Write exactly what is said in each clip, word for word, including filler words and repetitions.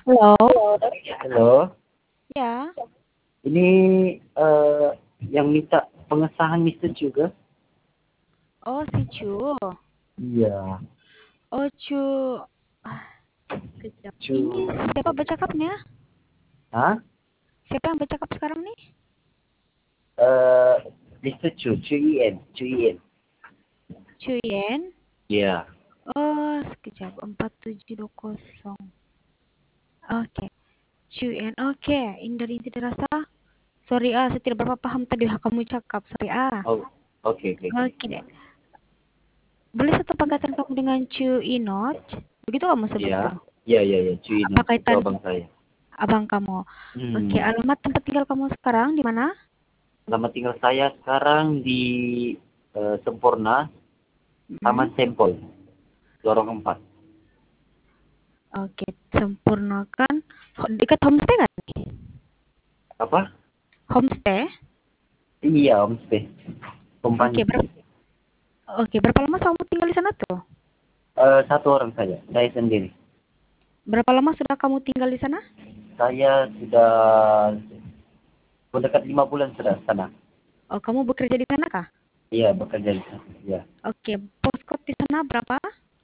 Halo. Halo. Ya. Ini eh, yang minta pengesahan mister juga? Oh, si Cu. Iya. Oh, Cu. Ah, kejap. Cu. Ini siapa bercakapnya? Hah? Siapa yang bercakap sekarang nih? Eh, mister Chu, Chu Ien, Chu Ien. Cu Yen. Iya. Oh, sekejap. empat tujuh dua nol. Oke. Cu Yen. Oke. Ini dari tidak rasa. Sorry ah, saya tidak berapa paham tadi yang kamu cakap. Sorry ah. Oh, oke oke oke. Oke deh. Boleh satu pangkatan kamu dengan Cu Inot? Begitu kamu sebut Iya. tuh. Iya iya iya, Chu Apa Ien. Itu kaitan abang saya. abang kamu? Oke, Hmm. alamat tempat tinggal kamu sekarang di mana? Nama tinggal saya sekarang di eh, Sempurna, Hmm? Taman Sempol, Lorong empat. Oke, sempurnakan. Ho- Dekat homestay kan? Apa? Homestay? Iya, homestay. Oke, Kompani. ber Oke, berapa lama kamu tinggal di sana tuh? Eh, satu orang saja, saya sendiri. Berapa lama sudah kamu tinggal di sana? Saya sudah mendekat lima bulan sudah sana. Oh, kamu bekerja di sana kah? Iya, bekerja di sana. Iya. Oke, postcode di sana berapa?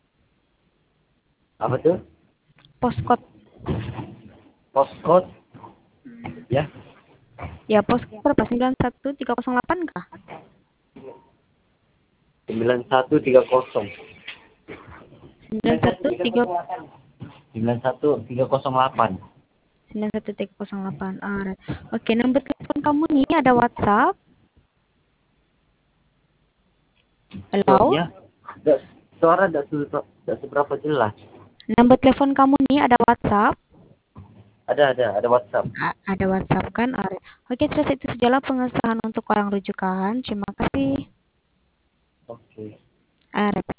Apa tuh? Postcode. Postcode, ya. Ya, postcode berapa? sembilan satu tiga nol delapan kah? sembilan satu tiga nol. sembilan satu tiga sembilan satu tiga nol delapan. sembilan satu tiga nol delapan. Alright. Oke, nomor telepon kamu nih ada WhatsApp. Halo? Sorry ya. Nggak- Suara tidak tidak seberapa jelas. Nomor telepon kamu nih ada WhatsApp. Ada ada ada WhatsApp. A- ada WhatsApp kan? Alright. Oke, terus itu sejalan pengesahan untuk orang rujukan. Terima kasih. Oke. Alright.